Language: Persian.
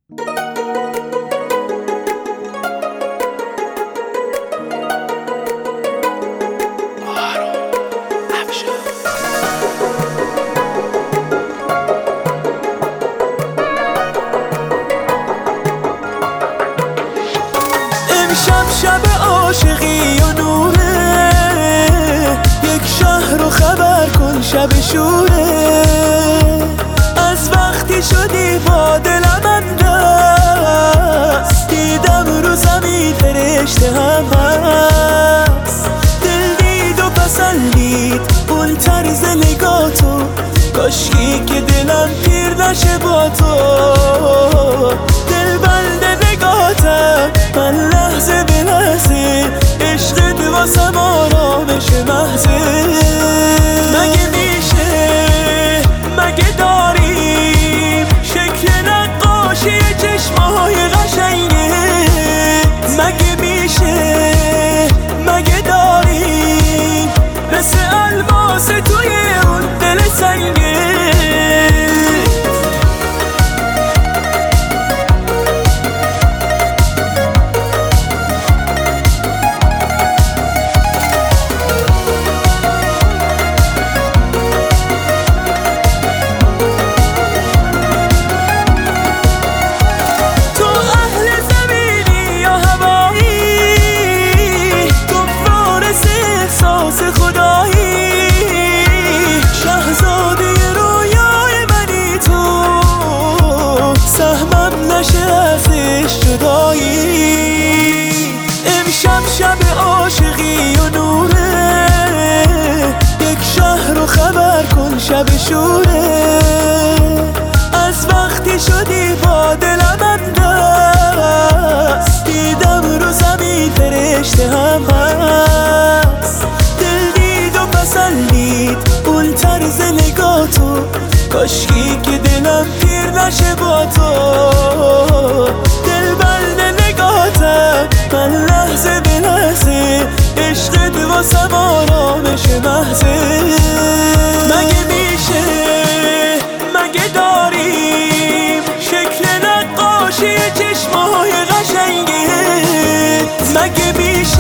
امشب شب عاشقی و نوره، یک شهر رو خبر کن شب شوره. از وقتی شدی با دلم انداز، دیدم رو زمین فرشته هم هست. دل دید و پسندید اون طرز نگاتو، کاشکی که دلم پیر نشه با تو. دل بند نگاتم من لحظه به لحظه، عشقت واسم آرامش محضه. مگه میشه مگه داریم شکل نقاشی چشمای قشنگه؟ مگه میشه مگه داریم مثل الماس توی اون دل سنگه؟ امشب شب عاشقی و نوره، یک شهر رو خبر کن شب شوره. از وقتی شدی با دلم انداز، دیدم رو زمین فرشته هم هست. دل دید و پسندید اون طرز نگاتو، کاشکی که دلم پیر نشه با تو. دل بند نگاتم من لحظه به لحظه، عشقت واسم آرامش محضه. مگه میشه مگه داریم شکل نقاشی چشمای قشنگه؟ مگه میشه